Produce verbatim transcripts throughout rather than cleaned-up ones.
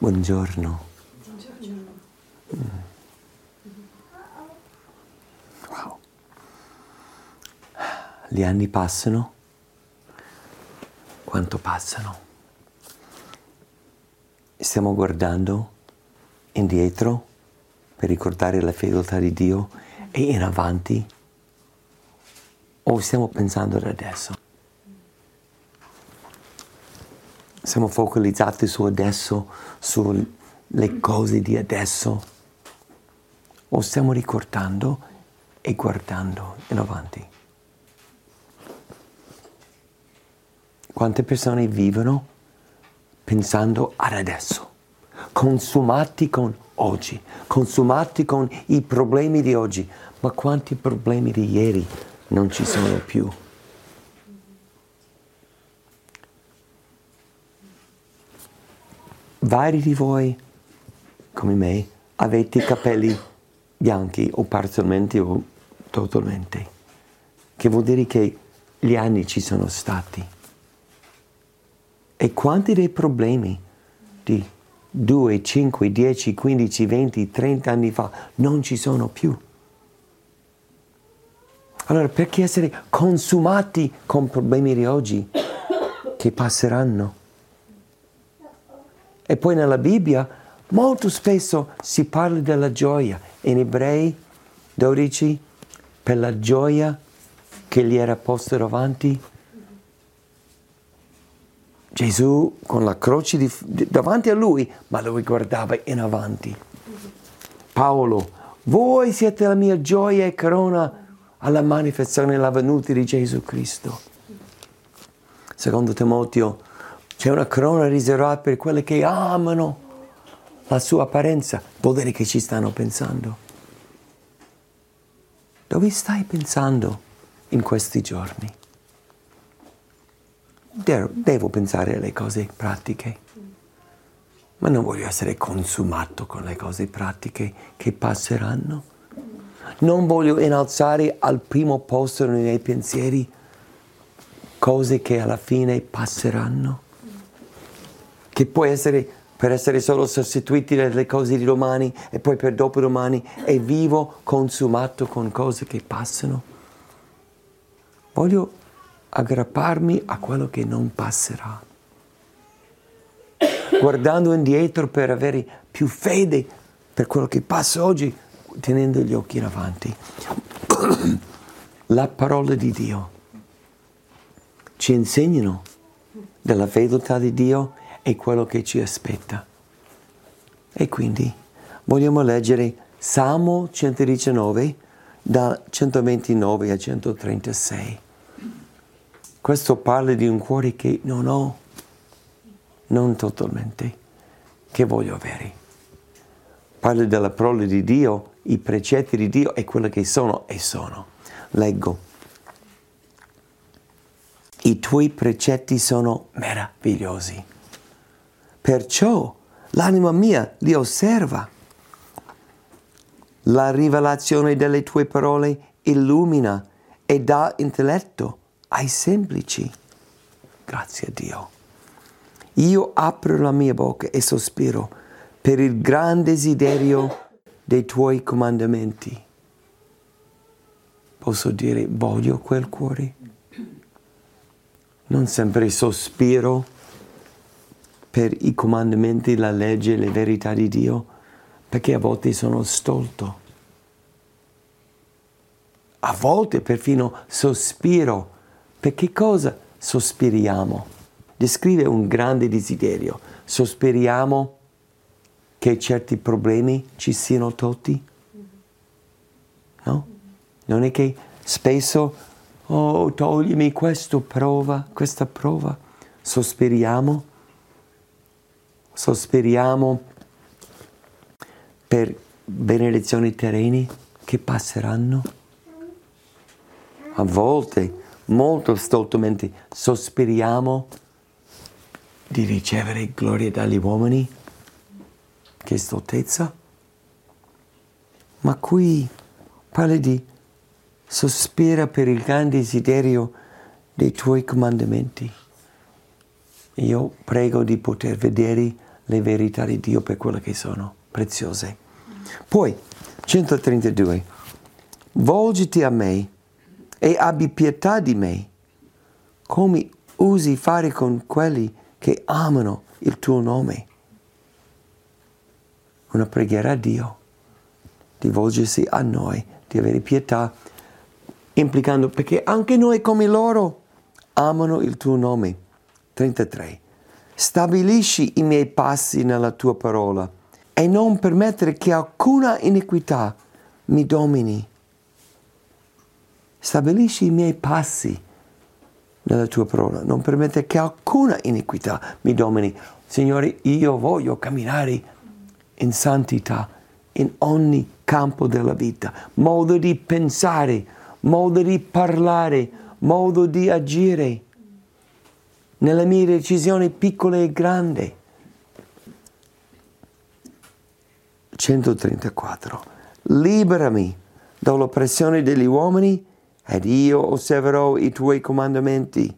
Buongiorno. Mm. Wow. Gli anni passano. Quanto passano? Stiamo guardando indietro per ricordare la fedeltà di Dio e in avanti? O stiamo pensando ad adesso? Siamo focalizzati su adesso, sulle cose di adesso? O stiamo ricordando e guardando in avanti? Quante persone vivono pensando ad adesso, consumati con oggi, consumati con i problemi di oggi, ma quanti problemi di ieri non ci sono più? Vari di voi, come me, avete i capelli bianchi o parzialmente o totalmente, che vuol dire che gli anni ci sono stati. E quanti dei problemi di due, cinque, dieci, quindici, venti, trenta anni fa non ci sono più? Allora perché essere consumati con problemi di oggi che passeranno? E poi nella Bibbia molto spesso si parla della gioia. In Ebrei dodici, per la gioia che gli era posta davanti, Gesù con la croce di, davanti a lui, ma lui guardava in avanti. Paolo, voi siete la mia gioia e corona alla manifestazione e alla venuta di Gesù Cristo. Secondo Timoteo, c'è una corona riservata per quelli che amano la sua apparenza. Vuol dire che ci stanno pensando. Dove stai pensando in questi giorni? Devo pensare alle cose pratiche, ma non voglio essere consumato con le cose pratiche che passeranno. Non voglio innalzare al primo posto nei miei pensieri cose che alla fine passeranno, che può essere per essere solo sostituiti dalle cose di domani e poi per dopodomani, e vivo consumato con cose che passano. Voglio aggrapparmi a quello che non passerà, guardando indietro per avere più fede per quello che passa oggi, tenendo gli occhi in avanti. La parola di Dio ci insegnano della fedeltà di Dio e quello che ci aspetta. E quindi vogliamo leggere Salmo centodiciannove da centoventinove a centotrentasei. Questo parla di un cuore che non ho, non totalmente, che voglio avere. Parla della parola di Dio, i precetti di Dio e quello che sono e sono. Leggo. I tuoi precetti sono meravigliosi. Perciò l'anima mia li osserva. La rivelazione delle tue parole illumina e dà intelletto ai semplici. Grazie a Dio. Io apro la mia bocca e sospiro per il gran desiderio dei tuoi comandamenti. Posso dire, voglio quel cuore? Non sempre sospiro per i comandamenti, la legge, le verità di Dio, perché a volte sono stolto. A volte perfino sospiro. Per che cosa sospiriamo? Descrive un grande desiderio. Sospiriamo che certi problemi ci siano tolti? No? Non è che spesso, oh, toglimi questa prova, questa prova. Sospiriamo. Sospiriamo per benedizioni terrene che passeranno. A volte, molto stoltamente, sospiriamo di ricevere gloria dagli uomini. Che stoltezza! Ma qui parla di sospira per il gran desiderio dei tuoi comandamenti. Io prego di poter vedere le verità di Dio per quelle che sono, preziose. Poi, centotrentadue, volgiti a me e abbi pietà di me, come usi fare con quelli che amano il tuo nome. Una preghiera a Dio, di volgersi a noi, di avere pietà, implicando, perché anche noi come loro amano il tuo nome. trentatré. Stabilisci i miei passi nella tua parola e non permettere che alcuna iniquità mi domini. Stabilisci i miei passi nella tua parola, non permettere che alcuna iniquità mi domini. Signore, io voglio camminare in santità in ogni campo della vita, modo di pensare, modo di parlare, modo di agire, nelle mie decisioni piccole e grandi. centotrentaquattro. Liberami dall'oppressione degli uomini ed io osserverò i tuoi comandamenti.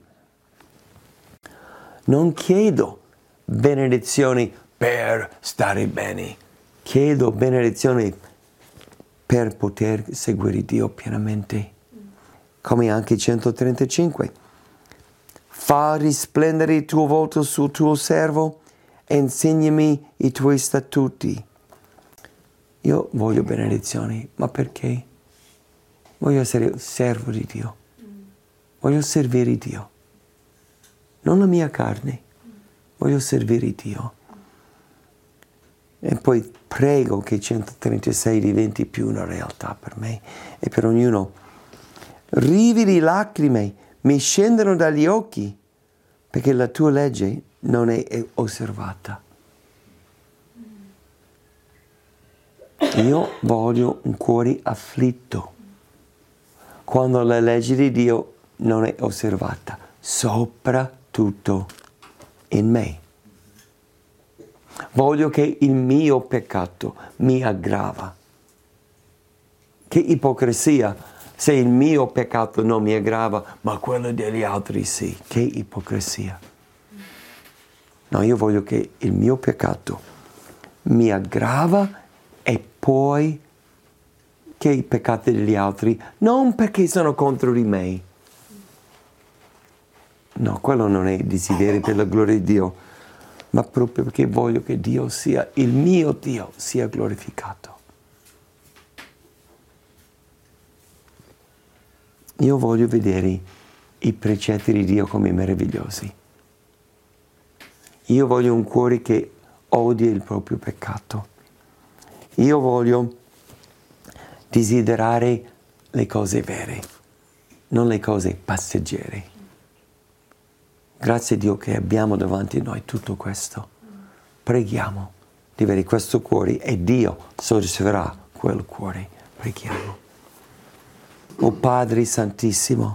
Non chiedo benedizioni per stare bene, chiedo benedizioni per poter seguire Dio pienamente. Come anche centotrentacinque. Fa risplendere il tuo volto sul tuo servo e insegnami i tuoi statuti. Io voglio benedizioni, ma perché? Voglio essere servo di Dio. Voglio servire Dio. Non la mia carne. Voglio servire Dio. E poi prego che centotrentasei diventi più una realtà per me e per ognuno. Rivi di lacrime mi scendono dagli occhi perché la tua legge non è osservata. Io voglio un cuore afflitto quando la legge di Dio non è osservata, soprattutto in me. Voglio che il mio peccato mi aggrava. Che ipocrisia se il mio peccato non mi aggrava, ma quello degli altri sì. Che ipocrisia. No, io voglio che il mio peccato mi aggrava e poi che i peccati degli altri, non perché sono contro di me. No, quello non è desiderio per la gloria di Dio, ma proprio perché voglio che Dio sia, il mio Dio sia glorificato. Io voglio vedere i precetti di Dio come meravigliosi. Io voglio un cuore che odia il proprio peccato. Io voglio desiderare le cose vere, non le cose passeggere. Grazie a Dio che abbiamo davanti a noi tutto questo. Preghiamo di avere questo cuore e Dio soddisferà quel cuore. Preghiamo. O Padre Santissimo,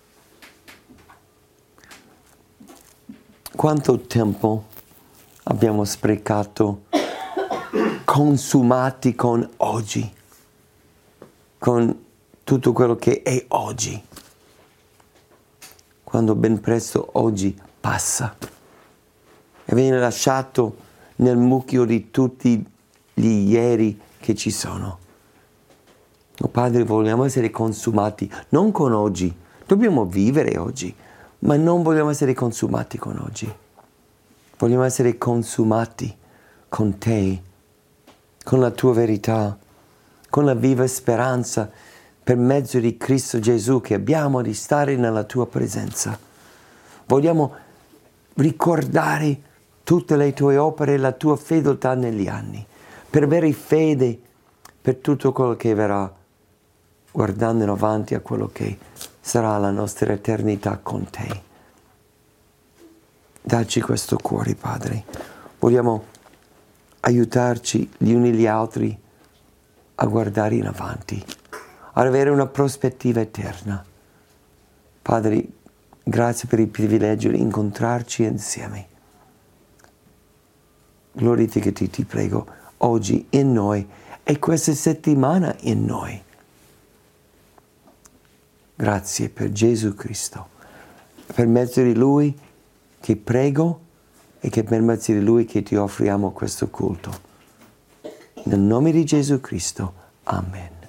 quanto tempo abbiamo sprecato, consumati con oggi, con tutto quello che è oggi, quando ben presto oggi passa e viene lasciato nel mucchio di tutti gli ieri che ci sono. Oh Padre, vogliamo essere consumati, non con oggi, dobbiamo vivere oggi, ma non vogliamo essere consumati con oggi. Vogliamo essere consumati con Te, con la Tua verità, con la viva speranza per mezzo di Cristo Gesù che abbiamo di stare nella Tua presenza. Vogliamo ricordare tutte le Tue opere e la Tua fedeltà negli anni, per avere fede per tutto quello che verrà, guardando in avanti a quello che sarà la nostra eternità con Te. Dacci questo cuore, Padre. Vogliamo aiutarci gli uni gli altri a guardare in avanti, ad avere una prospettiva eterna. Padre, grazie per il privilegio di incontrarci insieme. Glorificati, ti prego, oggi in noi e questa settimana in noi. Grazie per Gesù Cristo. Per mezzo di Lui ti prego e che per mezzo di Lui che ti offriamo questo culto. Nel nome di Gesù Cristo. Amen.